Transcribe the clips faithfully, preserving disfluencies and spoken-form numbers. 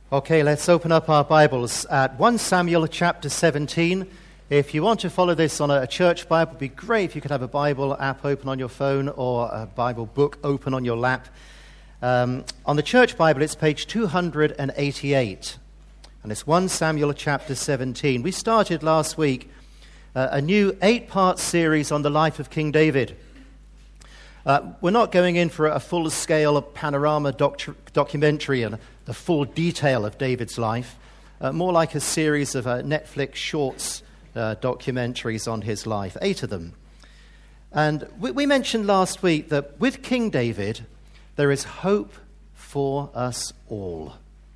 Okay, let's open up our Bibles at First Samuel chapter seventeen. If you want to follow this on a church Bible, it would be great if you could have a Bible app open on your phone or a Bible book open on your lap. Um, on the church Bible, it's page two hundred eighty-eight, and it's First Samuel chapter seventeen. We started last week uh, a new eight-part series on the life of King David. Uh, we're not going in for a full-scale panorama doc- documentary and the full detail of David's life, uh, more like a series of uh, Netflix shorts uh, documentaries on his life, eight of them. And we, we mentioned last week that with King David, there is hope for us all.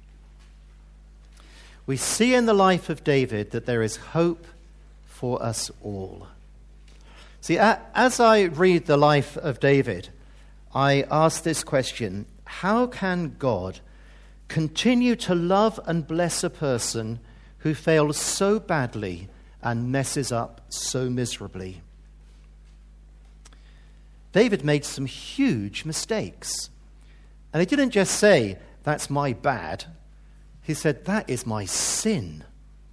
We see in the life of David that there is hope for us all. See, as I read the life of David, I ask this question: how can God continue to love and bless a person who fails so badly and messes up so miserably? David made some huge mistakes. And he didn't just say, "That's my bad." He said, "That is my sin."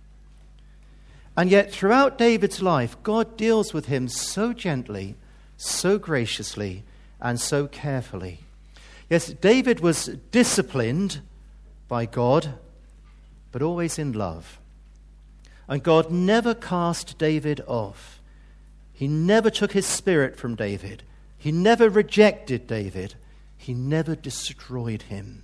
And yet, throughout David's life, God deals with him so gently, so graciously, and so carefully. Yes, David was disciplined by God, but always in love. And God never cast David off. He never took his spirit from David. He never rejected David. He never destroyed him.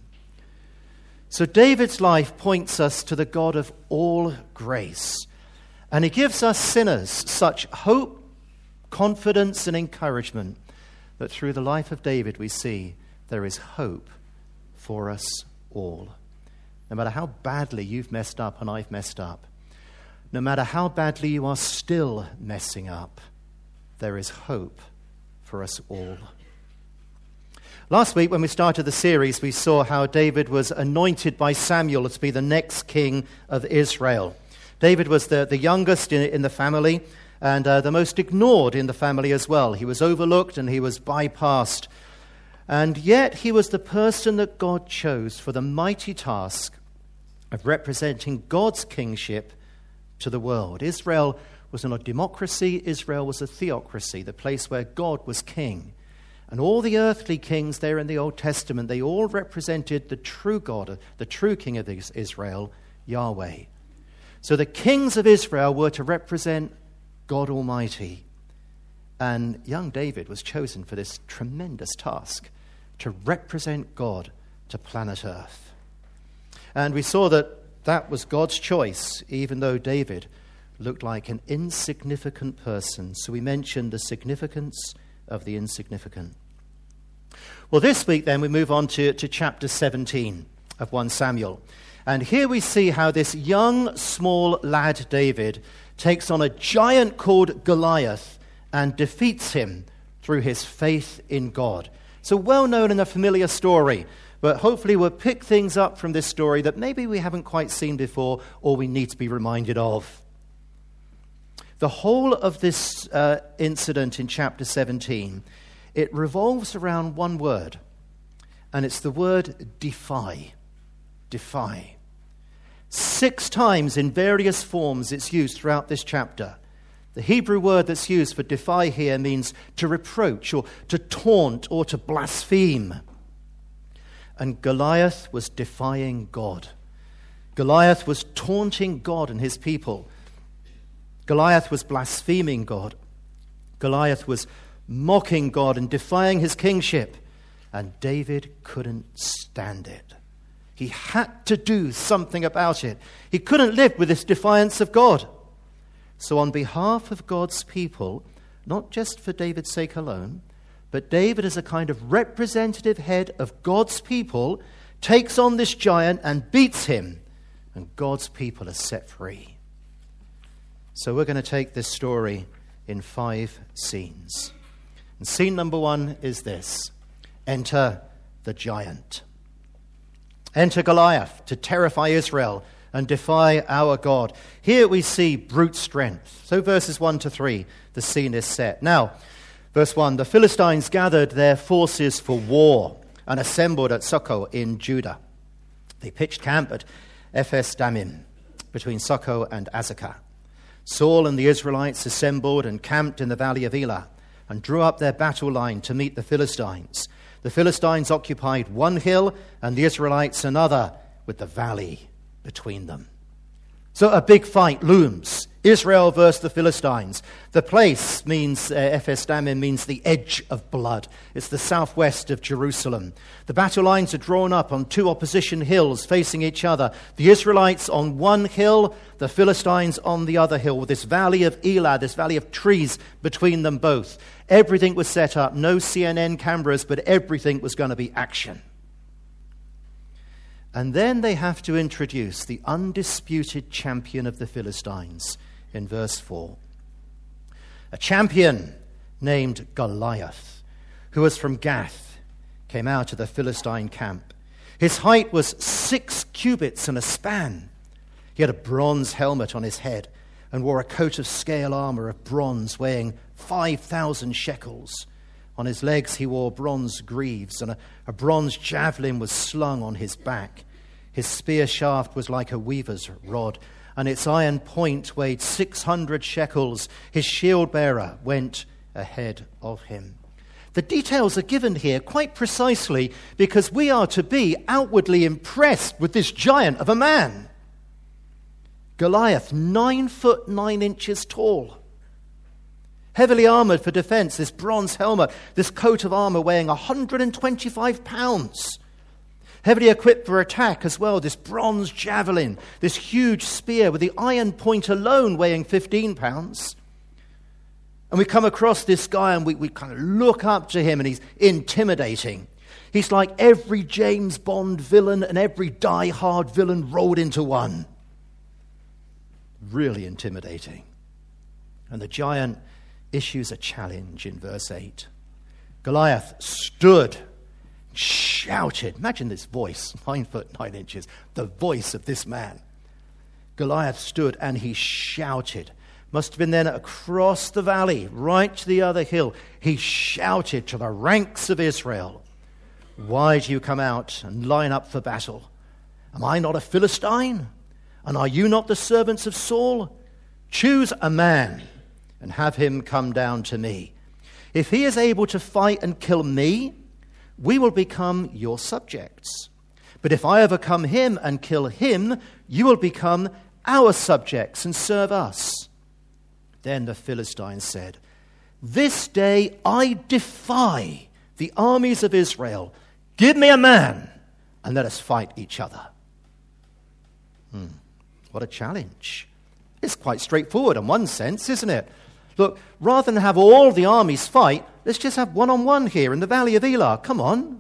So David's life points us to the God of all grace. And he gives us sinners such hope, confidence, and encouragement that through the life of David we see there is hope for us all. No matter how badly you've messed up and I've messed up, no matter how badly you are still messing up, there is hope for us all. Last week when we started the series, we saw how David was anointed by Samuel to be the next king of Israel. David was the, the youngest in, in the family and uh, the most ignored in the family as well. He was overlooked and he was bypassed. And yet he was the person that God chose for the mighty task of representing God's kingship to the world. Israel was not a democracy. Israel was a theocracy, the place where God was king. And all the earthly kings there in the Old Testament, they all represented the true God, the true king of Israel, Yahweh. So the kings of Israel were to represent God Almighty. And young David was chosen for this tremendous task, to represent God to planet Earth. And we saw that that was God's choice, even though David looked like an insignificant person. So we mentioned the significance of the insignificant. Well, this week then we move on to, to chapter seventeen of First Samuel. And here we see how this young, small lad David takes on a giant called Goliath and defeats him through his faith in God. It's a well-known and a familiar story, but hopefully we'll pick things up from this story that maybe we haven't quite seen before or we need to be reminded of. The whole of this uh, incident in chapter seventeen, it revolves around one word, and it's the word defy. Defy. Six times in various forms it's used throughout this chapter. The Hebrew word that's used for defy here means to reproach or to taunt or to blaspheme. And Goliath was defying God. Goliath was taunting God and his people. Goliath was blaspheming God. Goliath was mocking God and defying his kingship. And David couldn't stand it. He had to do something about it. He couldn't live with this defiance of God. So on behalf of God's people, not just for David's sake alone, but David as a kind of representative head of God's people, takes on this giant and beats him. And God's people are set free. So we're going to take this story in five scenes. And scene number one is this: enter the giant. Enter Goliath to terrify Israel and defy our God. Here we see brute strength. So verses one to three, the scene is set. Now, verse one, the Philistines gathered their forces for war and assembled at Socoh in Judah. They pitched camp at Ephes Dammim, between Socoh and Azekah. Saul and the Israelites assembled and camped in the valley of Elah and drew up their battle line to meet the Philistines. The Philistines occupied one hill and the Israelites another, with the valley between them. So a big fight looms. Israel versus the Philistines. The place means, uh, Ephes Dammim means the edge of blood. It's the southwest of Jerusalem. The battle lines are drawn up on two opposition hills facing each other. The Israelites on one hill, the Philistines on the other hill, with this valley of Elah, this valley of trees between them both. Everything was set up. No C N N cameras, but everything was going to be action. And then they have to introduce the undisputed champion of the Philistines in verse four. A champion named Goliath, who was from Gath, came out of the Philistine camp. His height was six cubits and a span. He had a bronze helmet on his head and wore a coat of scale armor of bronze weighing five thousand shekels. On his legs he wore bronze greaves, and a, a bronze javelin was slung on his back. His spear shaft was like a weaver's rod, and its iron point weighed six hundred shekels. His shield bearer went ahead of him. The details are given here quite precisely because we are to be outwardly impressed with this giant of a man. Goliath, nine foot nine inches tall. Heavily armored for defense, this bronze helmet, this coat of armor weighing one hundred twenty-five pounds. Heavily equipped for attack as well, this bronze javelin, this huge spear with the iron point alone weighing fifteen pounds. And we come across this guy and we, we kind of look up to him and he's intimidating. He's like every James Bond villain and every die-hard villain rolled into one. Really intimidating. And the giant issues a challenge in verse eight. Goliath stood, shouted. Imagine this voice, nine foot nine inches, the voice of this man. Goliath stood and he shouted. Must have been then across the valley, right to the other hill. He shouted to the ranks of Israel, "Why do you come out and line up for battle? Am I not a Philistine? And are you not the servants of Saul? Choose a man and have him come down to me. If he is able to fight and kill me, we will become your subjects. But if I overcome him and kill him, you will become our subjects and serve us." Then the Philistines said, "This day I defy the armies of Israel. Give me a man and let us fight each other." Hmm. What a challenge. It's quite straightforward in one sense, isn't it? Look, rather than have all the armies fight, let's just have one-on-one here in the valley of Elah. Come on.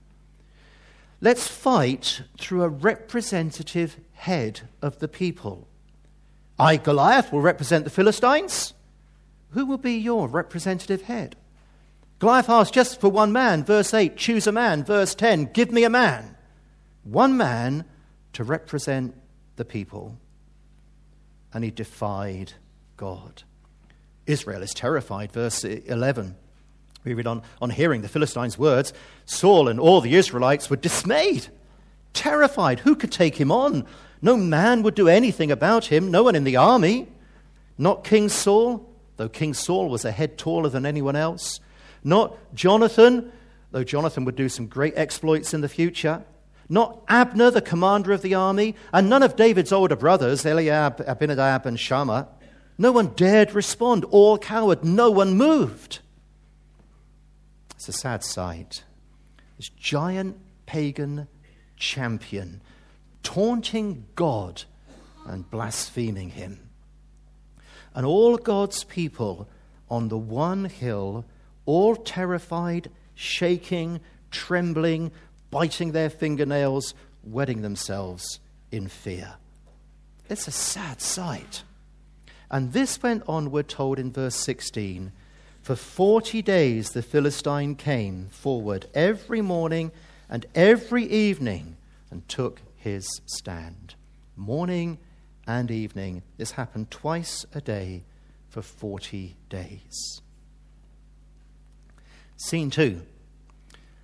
Let's fight through a representative head of the people. I, Goliath, will represent the Philistines. Who will be your representative head? Goliath asked just for one man. Verse eight, choose a man. Verse ten, give me a man. One man to represent the people. And he defied God. Israel is terrified. Verse eleven. We read on, on hearing the Philistines' words, Saul and all the Israelites were dismayed, terrified. Who could take him on? No man would do anything about him, no one in the army. Not King Saul, though King Saul was a head taller than anyone else. Not Jonathan, though Jonathan would do some great exploits in the future. Not Abner, the commander of the army, and none of David's older brothers, Eliab, Abinadab, and Shammah. No one dared respond, all cowered, no one moved. It's a sad sight. This giant pagan champion taunting God and blaspheming him. And all God's people on the one hill, all terrified, shaking, trembling, biting their fingernails, wetting themselves in fear. It's a sad sight. And this went on, we're told in verse sixteen, for forty days the Philistine came forward every morning and every evening and took his stand. Morning and evening. This happened twice a day for forty days. Scene two.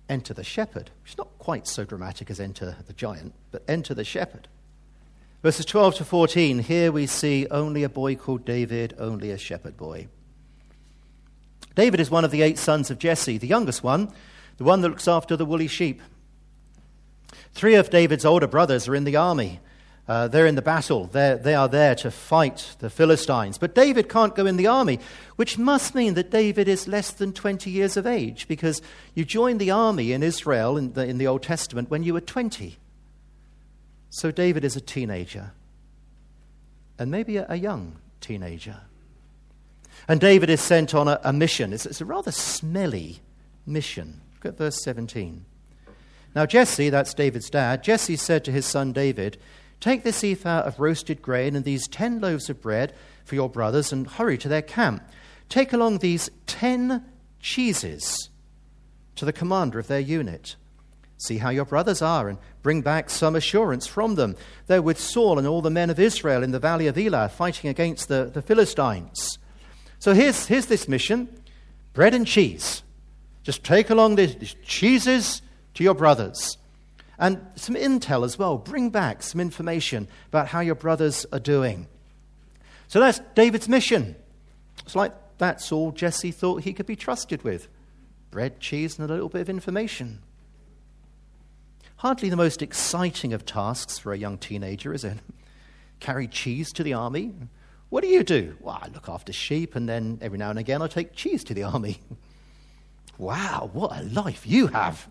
enter the shepherd. It's not quite so dramatic as enter the giant, but enter the shepherd. Verses twelve to fourteen, here we see only a boy called David, only a shepherd boy. David is one of the eight sons of Jesse, the youngest one, the one that looks after the woolly sheep. Three of David's older brothers are in the army. Uh, they're in the battle. They're, they are there to fight the Philistines. But David can't go in the army, which must mean that David is less than twenty years of age, because you joined the army in Israel in the, in the Old Testament when you were twenty. So David is a teenager, and maybe a, a young teenager. And David is sent on a, a mission. It's, it's a rather smelly mission. Look at verse seventeen. Now Jesse, that's David's dad, Jesse said to his son David, "Take this ephah of roasted grain and these ten loaves of bread for your brothers and hurry to their camp. Take along these ten cheeses to the commander of their unit. See how your brothers are and bring back some assurance from them. They're with Saul and all the men of Israel in the valley of Elah fighting against the, the Philistines." So here's, here's this mission, bread and cheese. Just take along these, these cheeses to your brothers. And some intel as well. Bring back some information about how your brothers are doing. So that's David's mission. It's like that's all Jesse thought he could be trusted with. Bread, cheese, and a little bit of information. Hardly the most exciting of tasks for a young teenager, is it? Carry cheese to the army. What do you do? Well, I look after sheep, and then every now and again I take cheese to the army. Wow, what a life you have.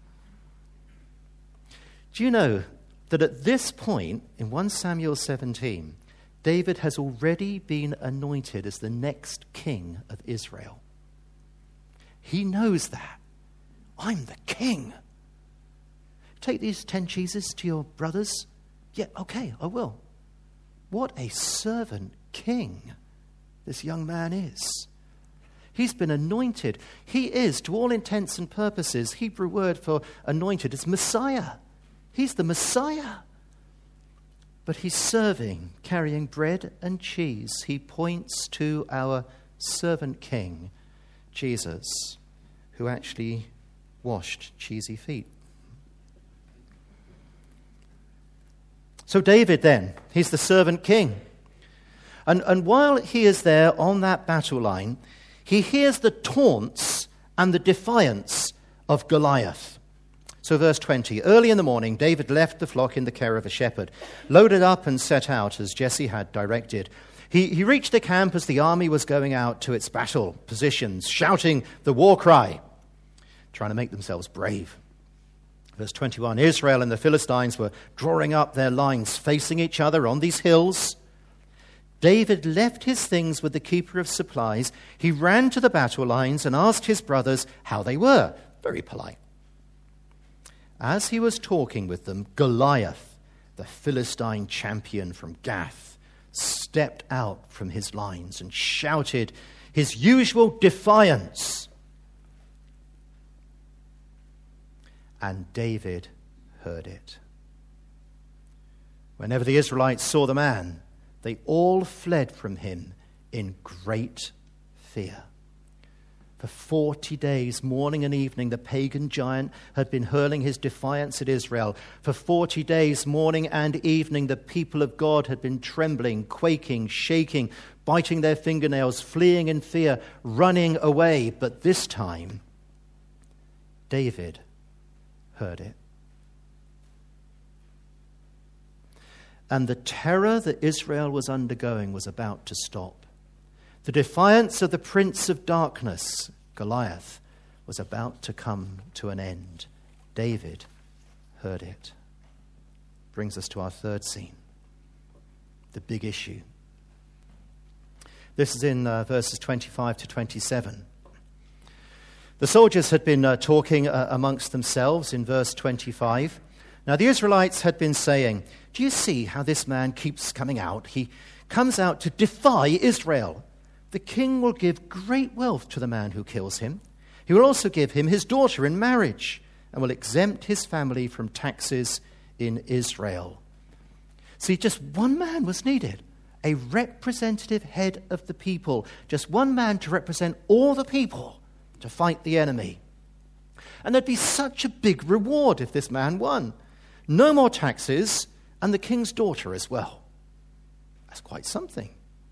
Do you know that at this point, in First Samuel seventeen, David has already been anointed as the next king of Israel? He knows that. I'm the king. Take these ten cheeses to your brothers. Yeah, okay, I will. What a servant king this young man is. He's been anointed. He is, to all intents and purposes, Hebrew word for anointed is Messiah. He's the Messiah. But he's serving, carrying bread and cheese. He points to our servant king, Jesus, who actually washed cheesy feet. So David then, he's the servant king. And, and while he is there on that battle line, he hears the taunts and the defiance of Goliath. So verse twenty, early in the morning, David left the flock in the care of a shepherd, loaded up and set out as Jesse had directed. He, he reached the camp as the army was going out to its battle positions, shouting the war cry, trying to make themselves brave. Verse twenty-one, Israel and the Philistines were drawing up their lines facing each other on these hills. David left his things with the keeper of supplies. He ran to the battle lines and asked his brothers how they were. Very polite. As he was talking with them, Goliath, the Philistine champion from Gath, stepped out from his lines and shouted his usual defiance. And David heard it. Whenever the Israelites saw the man, they all fled from him in great fear. For forty days, morning and evening, the pagan giant had been hurling his defiance at Israel. For forty days, morning and evening, the people of God had been trembling, quaking, shaking, biting their fingernails, fleeing in fear, running away. But this time, David heard it. And the terror that Israel was undergoing was about to stop. The defiance of the prince of darkness, Goliath, was about to come to an end. David heard it. Brings us to our third scene, the big issue. This is in uh, verses twenty-five to twenty-seven. The soldiers had been uh, talking uh, amongst themselves in verse twenty-five. Now the Israelites had been saying, do you see how this man keeps coming out? He comes out to defy Israel. The king will give great wealth to the man who kills him. He will also give him his daughter in marriage and will exempt his family from taxes in Israel. See, just one man was needed, a representative head of the people, just one man to represent all the people to fight the enemy. And there'd be such a big reward if this man won. No more taxes, and the king's daughter as well. That's quite something.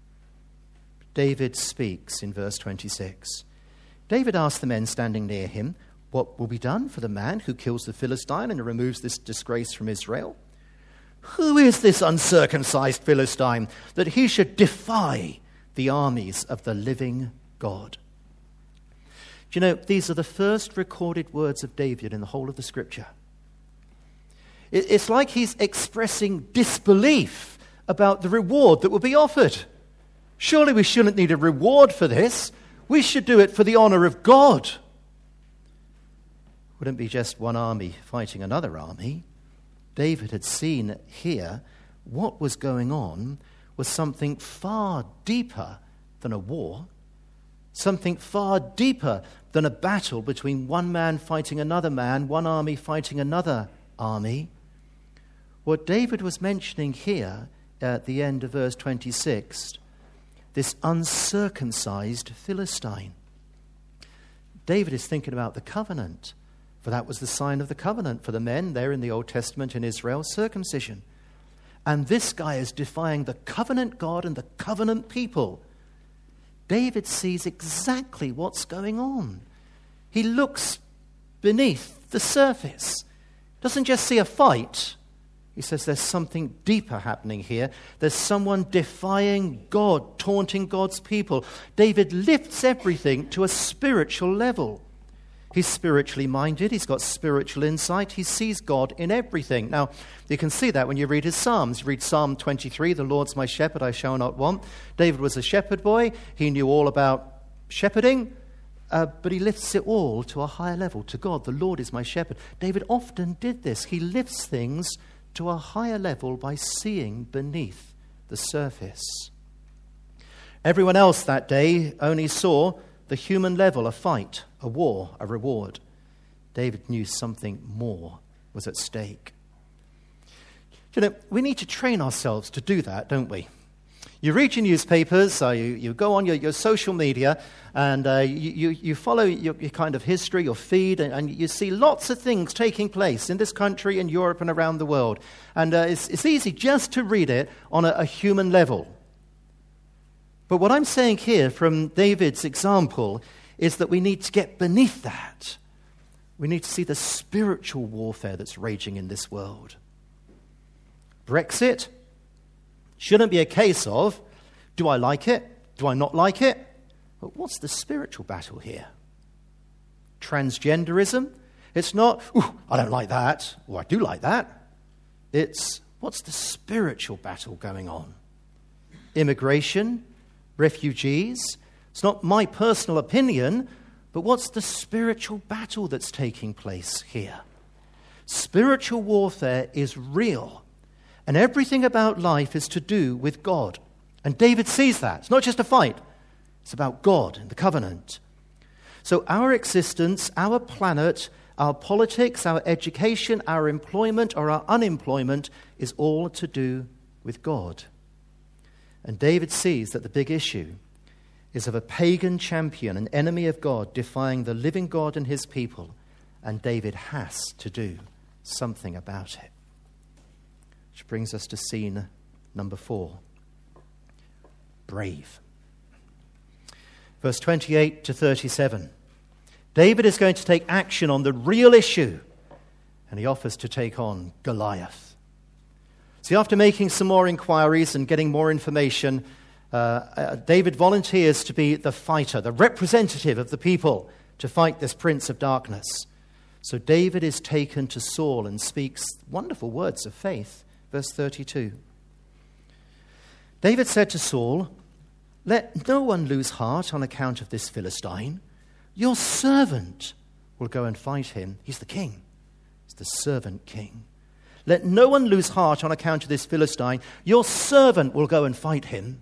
David speaks in verse twenty-six. David asked the men standing near him, what will be done for the man who kills the Philistine and removes this disgrace from Israel? Who is this uncircumcised Philistine that he should defy the armies of the living God? Do you know, these are the first recorded words of David in the whole of the scripture. It's like he's expressing disbelief about the reward that will be offered. Surely we shouldn't need a reward for this. We should do it for the honor of God. Wouldn't be just one army fighting another army. David had seen here what was going on was something far deeper than a war, something far deeper than a battle between one man fighting another man, one army fighting another army. What David was mentioning here at the end of verse twenty-six, this uncircumcised Philistine. David is thinking about the covenant, for that was the sign of the covenant for the men there in the Old Testament in Israel, circumcision. And this guy is defying the covenant God and the covenant people. David sees exactly what's going on. He looks beneath the surface. Doesn't just see a fight. He says there's something deeper happening here. There's someone defying God, taunting God's people. David lifts everything to a spiritual level. He's spiritually minded. He's got spiritual insight. He sees God in everything. Now, you can see that when you read his Psalms. You read Psalm twenty-three, the Lord's my shepherd, I shall not want. David was a shepherd boy. He knew all about shepherding, uh, but he lifts it all to a higher level, to God. The Lord is my shepherd. David often did this. He lifts things to a higher level by seeing beneath the surface. Everyone else that day only saw the human level, a fight, a war, a reward. David knew something more was at stake. You know, we need to train ourselves to do that, don't we? You read your newspapers, uh, you, you go on your, your social media, and uh, you, you, you follow your, your kind of history, your feed, and, and you see lots of things taking place in this country, in Europe, and around the world. And uh, it's, it's easy just to read it on a, a human level. But what I'm saying here from David's example is that we need to get beneath that. We need to see the spiritual warfare that's raging in this world. Brexit shouldn't be a case of, do I like it? Do I not like it? But what's the spiritual battle here? Transgenderism? It's not, ooh, I don't like that, or I do like that. It's, what's the spiritual battle going on? Immigration? Refugees? It's not my personal opinion, but what's the spiritual battle that's taking place here? Spiritual warfare is real, and everything about life is to do with God. And David sees that. It's not just a fight. It's about God and the covenant. So our existence, our planet, our politics, our education, our employment or our unemployment is all to do with God. And David sees that the big issue is of a pagan champion, an enemy of God, defying the living God and his people. And David has to do something about it. Which brings us to scene number four. Brave. Verse twenty-eight to thirty-seven. David is going to take action on the real issue, and he offers to take on Goliath. See, after making some more inquiries and getting more information, uh, uh, David volunteers to be the fighter, the representative of the people, to fight this prince of darkness. So David is taken to Saul and speaks wonderful words of faith. Verse thirty-two. David said to Saul, "Let no one lose heart on account of this Philistine. Your servant will go and fight him." He's the king. He's the servant king. "Let no one lose heart on account of this Philistine. Your servant will go and fight him."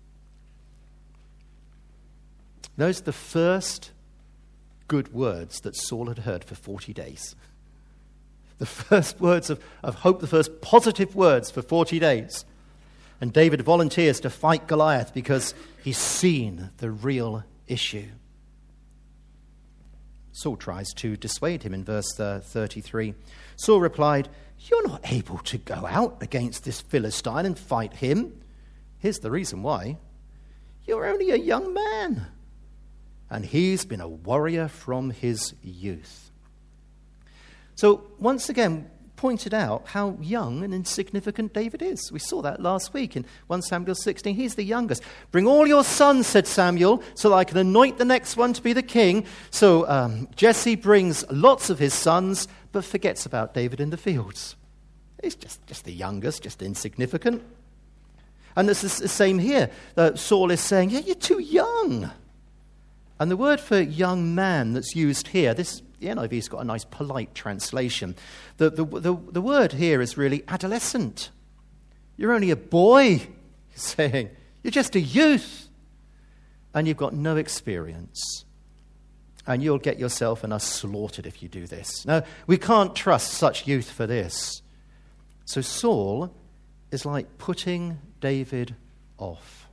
Those are the first good words that Saul had heard for forty days. The first words of, of hope, the first positive words for forty days. And David volunteers to fight Goliath because he's seen the real issue. Saul tries to dissuade him in verse uh, thirty-three. Saul replied, "You're not able to go out against this Philistine and fight him. Here's the reason why. You're only a young man, and he's been a warrior from his youth." So once again, pointed out how young and insignificant David is. We saw that last week in First Samuel sixteen. He's the youngest. "Bring all your sons," said Samuel, "so that I can anoint the next one to be the king." So um, Jesse brings lots of his sons, but forgets about David in the fields. He's just, just the youngest, just insignificant. And this is the same here. Uh, Saul is saying, "Yeah, you're too young." And the word for young man that's used here, this the N I V's got a nice polite translation. The, the, the, the word here is really adolescent. You're only a boy, he's saying. You're just a youth. And you've got no experience. And you'll get yourself and us slaughtered if you do this. No, we can't trust such youth for this. So Saul is like putting David off.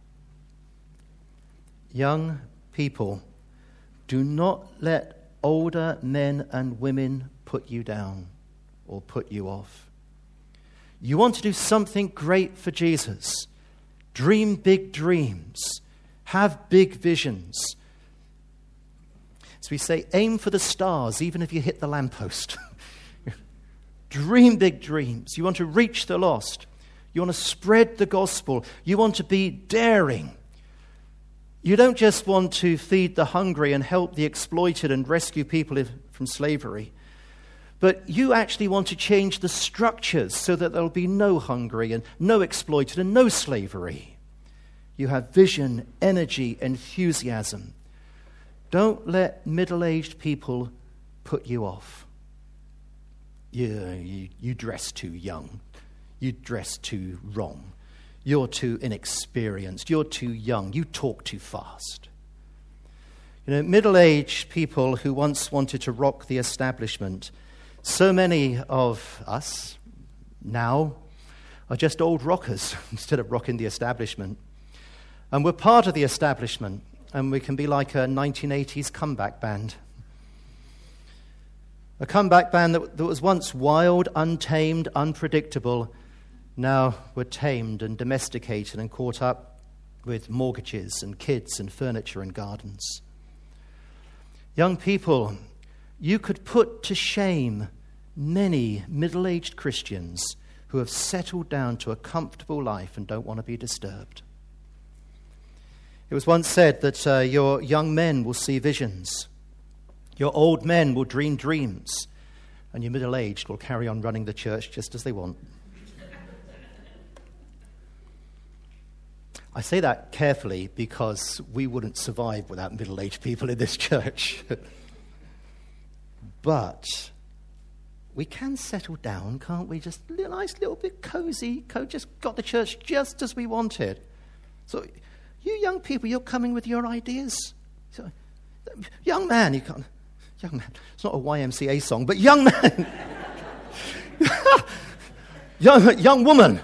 Young people, do not let older men and women put you down or put you off. You want to do something great for Jesus. Dream big dreams. Have big visions. So we say, aim for the stars, even if you hit the lamppost. Dream big dreams. You want to reach the lost. You want to spread the gospel. You want to be daring. You don't just want to feed the hungry and help the exploited and rescue people from slavery, but you actually want to change the structures so that there will be no hungry and no exploited and no slavery. You have vision, energy, enthusiasm. Don't let middle-aged people put you off. You, you, you dress too young. You dress too wrong. You're too inexperienced. You're too young. You talk too fast. You know, middle-aged people who once wanted to rock the establishment, so many of us now are just old rockers instead of rocking the establishment. And we're part of the establishment, and we can be like a nineteen eighties comeback band. A comeback band that, that was once wild, untamed, unpredictable. Now we're tamed and domesticated and caught up with mortgages and kids and furniture and gardens. Young people, you could put to shame many middle-aged Christians who have settled down to a comfortable life and don't want to be disturbed. It was once said that uh, your young men will see visions, your old men will dream dreams, and your middle-aged will carry on running the church just as they want. I say that carefully because we wouldn't survive without middle-aged people in this church. But we can settle down, can't we? Just a nice little bit cozy, just got the church just as we wanted. So you young people, you're coming with your ideas. So, young man, you can't... Young man, it's not a Y M C A song, but young man. young, young woman.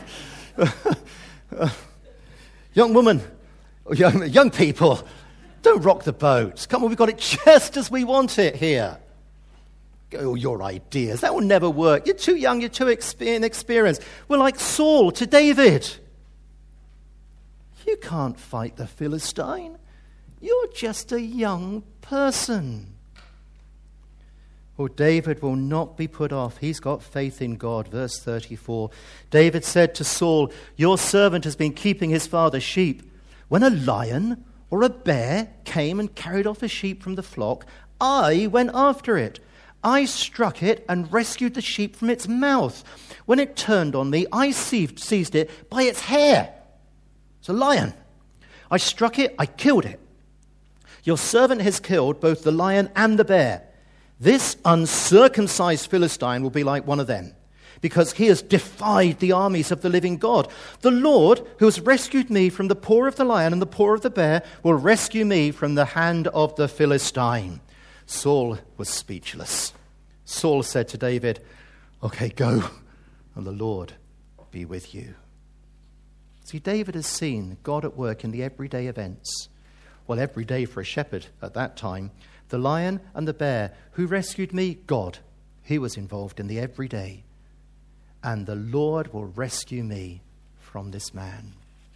Young woman, young, young people, don't rock the boat. Come on, we've got it just as we want it here. Oh, your ideas, that will never work. You're too young, you're too inexperienced. We're like Saul to David. You can't fight the Philistine. You're just a young person. Well, David will not be put off. He's got faith in God. Verse thirty-four. David said to Saul, "Your servant has been keeping his father's sheep. When a lion or a bear came and carried off a sheep from the flock, I went after it. I struck it and rescued the sheep from its mouth. When it turned on me, I seized, seized it by its hair." It's a lion. "I struck it, I killed it. Your servant has killed both the lion and the bear. This uncircumcised Philistine will be like one of them, because he has defied the armies of the living God. The Lord, who has rescued me from the paw of the lion and the paw of the bear, will rescue me from the hand of the Philistine." Saul was speechless. Saul said to David, "Okay, go, and the Lord be with you." See, David has seen God at work in the everyday events. Well, every day for a shepherd at that time, The lion and the bear. Who rescued me? God. He was involved in the everyday. And the Lord will rescue me from this man.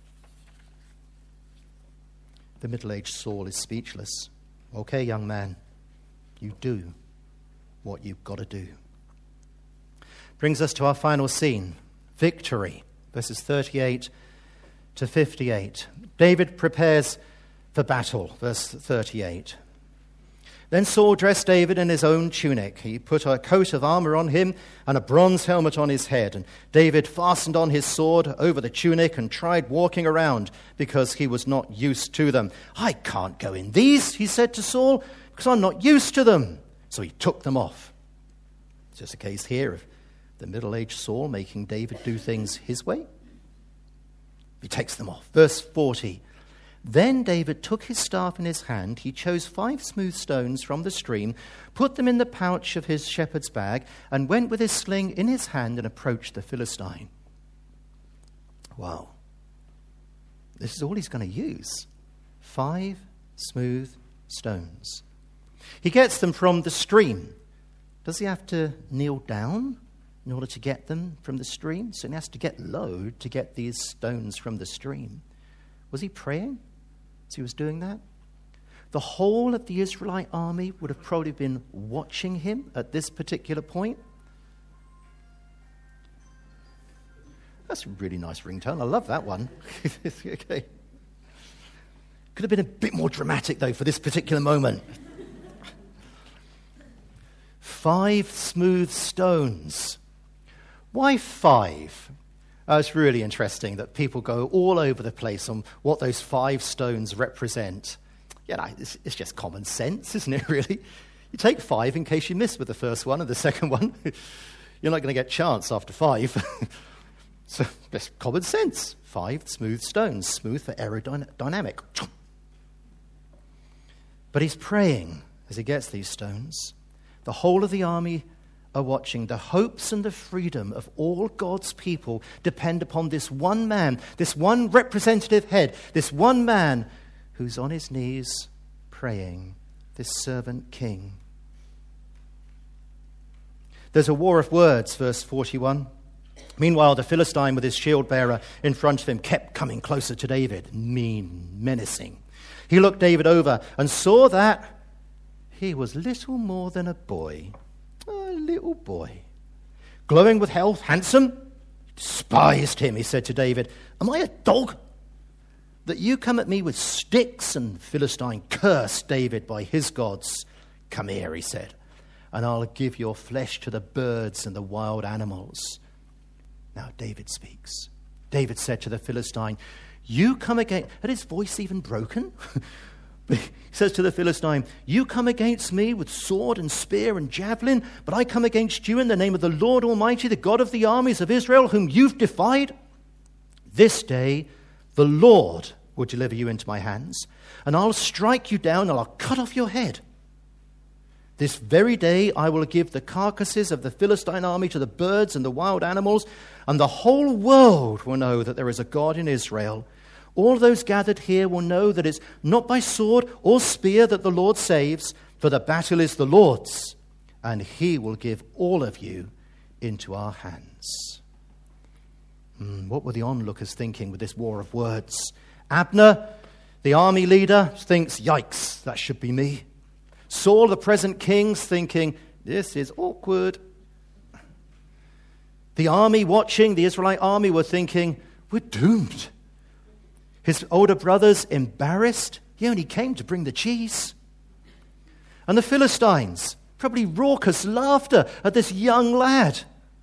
The middle-aged Saul is speechless. Okay, young man, you do what you've got to do. Brings us to our final scene, victory, verses thirty-eight to fifty-eight. David prepares for battle, verse thirty-eight. Then Saul dressed David in his own tunic. He put a coat of armor on him and a bronze helmet on his head. And David fastened on his sword over the tunic and tried walking around because he was not used to them. I can't go in these, he said to Saul, because I'm not used to them. So he took them off. It's just a case here of the middle-aged Saul making David do things his way. He takes them off. Verse forty. Then David took his staff in his hand. He chose five smooth stones from the stream, put them in the pouch of his shepherd's bag, and went with his sling in his hand and approached the Philistine. Wow. This is all he's going to use. Five smooth stones. He gets them from the stream. Does he have to kneel down in order to get them from the stream? So he has to get low to get these stones from the stream. Was he praying as he was doing that? The whole of the Israelite army would have probably been watching him at this particular point. That's a really nice ringtone. I love that one. Okay. Could have been a bit more dramatic, though, for this particular moment. Five smooth stones. Why five? Uh, it's really interesting that people go all over the place on what those five stones represent. You know, it's, it's just common sense, isn't it, really? You take five in case you miss with the first one and the second one. You're not going to get chance after five. So that's common sense. Five smooth stones, smooth for aerodynamic. But he's praying as he gets these stones. The whole of the army are watching. The hopes and the freedom of all God's people depend upon this one man, this one representative head, this one man who's on his knees praying, this servant king. There's a war of words, verse forty-one. Meanwhile, the Philistine with his shield bearer in front of him kept coming closer to David, mean, menacing. He looked David over and saw that he was little more than a boy. A little boy. Glowing with health, handsome. Despised him, he said to David. Am I a dog that you come at me with sticks? And Philistine cursed David by his gods. Come here, he said, and I'll give your flesh to the birds and the wild animals. Now David speaks. David said to the Philistine, you come against... Had his voice even broken? He says to the Philistine, you come against me with sword and spear and javelin, but I come against you in the name of the Lord Almighty, the God of the armies of Israel, whom you've defied. This day the Lord will deliver you into my hands, and I'll strike you down and I'll cut off your head. This very day I will give the carcasses of the Philistine army to the birds and the wild animals, and the whole world will know that there is a God in Israel. All those gathered here will know that it's not by sword or spear that the Lord saves, for the battle is the Lord's, and he will give all of you into our hands. Mm, what were the onlookers thinking with this war of words? Abner, the army leader, thinks, yikes, that should be me. Saul, the present king's thinking, this is awkward. The army watching, the Israelite army, were thinking, we're doomed. His older brothers embarrassed. He only came to bring the cheese. And the Philistines, probably raucous laughter at this young lad.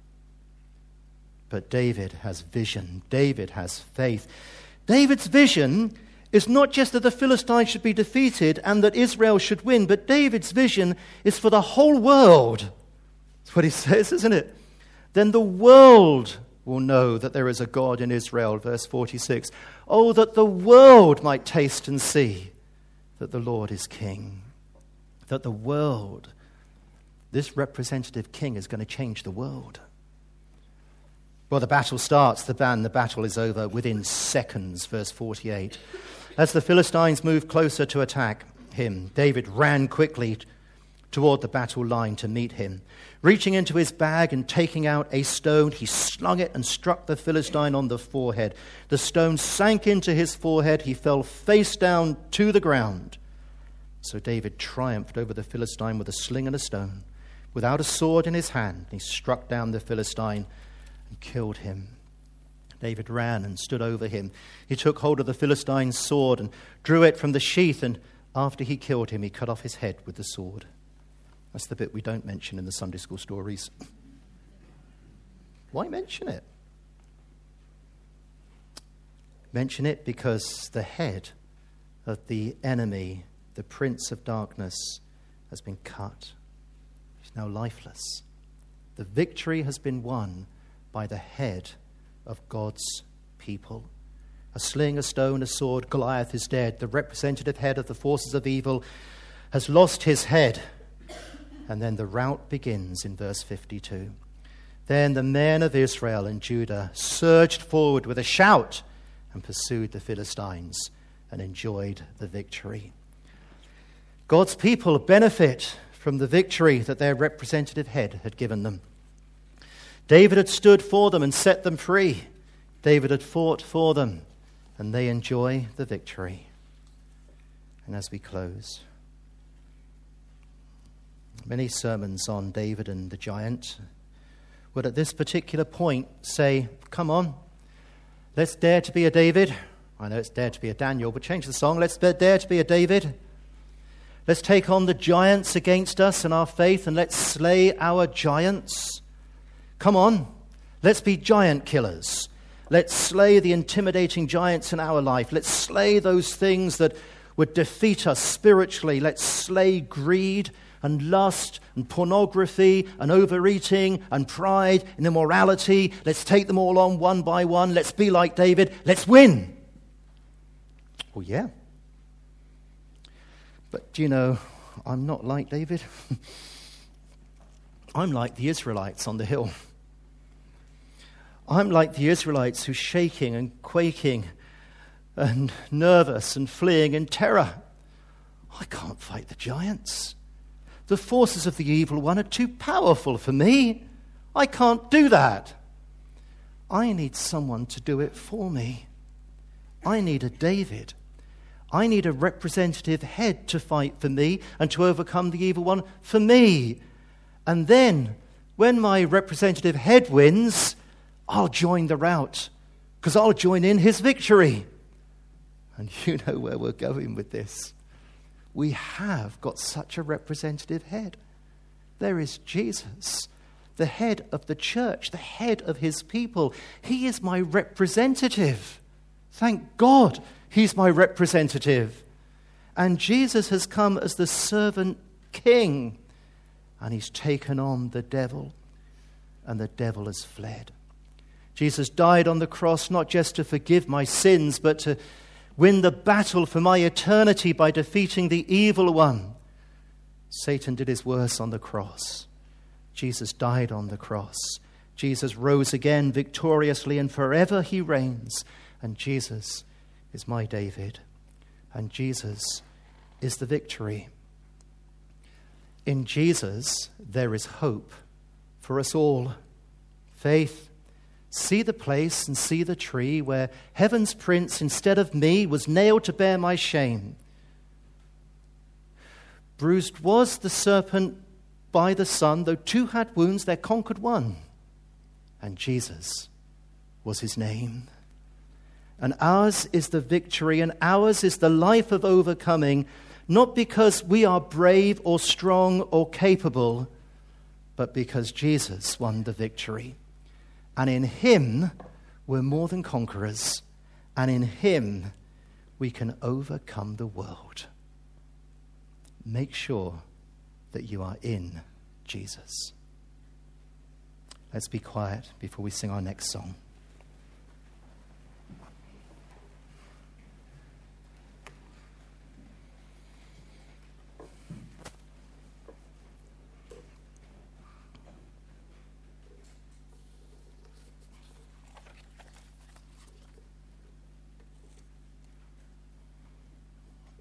But David has vision. David has faith. David's vision is not just that the Philistines should be defeated and that Israel should win, but David's vision is for the whole world. That's what he says, isn't it? Then the world will know that there is a God in Israel, verse forty-six. Oh, that the world might taste and see that the Lord is king. That the world, this representative king, is going to change the world. Well, the battle starts, the ban, the battle is over within seconds, verse forty-eight. As the Philistines move closer to attack, him, David ran quickly toward the battle line to meet him. Reaching into his bag and taking out a stone, he slung it and struck the Philistine on the forehead. The stone sank into his forehead. He fell face down to the ground. So David triumphed over the Philistine with a sling and a stone, without a sword in his hand. He struck down the Philistine and killed him. David ran and stood over him. He took hold of the Philistine's sword and drew it from the sheath, and after he killed him, he cut off his head with the sword. That's the bit we don't mention in the Sunday school stories. Why mention it? Mention it because the head of the enemy, the prince of darkness, has been cut. He's now lifeless. The victory has been won by the head of God's people. A sling, a stone, a sword, Goliath is dead. The representative head of the forces of evil has lost his head. And then the rout begins in verse fifty-two. Then the men of Israel and Judah surged forward with a shout and pursued the Philistines and enjoyed the victory. God's people benefit from the victory that their representative head had given them. David had stood for them and set them free. David had fought for them, and they enjoy the victory. And as we close, many sermons on David and the giant would at this particular point say, come on, let's dare to be a David. I know it's dare to be a Daniel, but change the song. Let's dare to be a David. Let's take on the giants against us and our faith, and let's slay our giants. Come on, let's be giant killers. Let's slay the intimidating giants in our life. Let's slay those things that would defeat us spiritually. Let's slay greed and lust and pornography and overeating and pride and immorality. Let's take them all on one by one. Let's be like David. Let's win. Well, yeah. But do you know, I'm not like David. I'm like the Israelites on the hill. I'm like the Israelites who's shaking and quaking and nervous and fleeing in terror. I can't fight the giants. The forces of the evil one are too powerful for me. I can't do that. I need someone to do it for me. I need a David. I need a representative head to fight for me and to overcome the evil one for me. And then, when my representative head wins, I'll join the rout, because I'll join in his victory. And you know where we're going with this. We have got such a representative head. There is Jesus, the head of the church, the head of his people. He is my representative. Thank God he's my representative. And Jesus has come as the servant king, and he's taken on the devil, and the devil has fled. Jesus died on the cross not just to forgive my sins, but to win the battle for my eternity by defeating the evil one. Satan did his worst on the cross. Jesus died on the cross. Jesus rose again victoriously, and forever he reigns. And Jesus is my David. And Jesus is the victory. In Jesus, there is hope for us all. Faith. See the place and see the tree where heaven's prince, instead of me, was nailed to bear my shame. Bruised was the serpent by the Son, though two had wounds, there conquered one. And Jesus was his name. And ours is the victory, and ours is the life of overcoming, not because we are brave or strong or capable, but because Jesus won the victory. And in him, we're more than conquerors. And in him, we can overcome the world. Make sure that you are in Jesus. Let's be quiet before we sing our next song.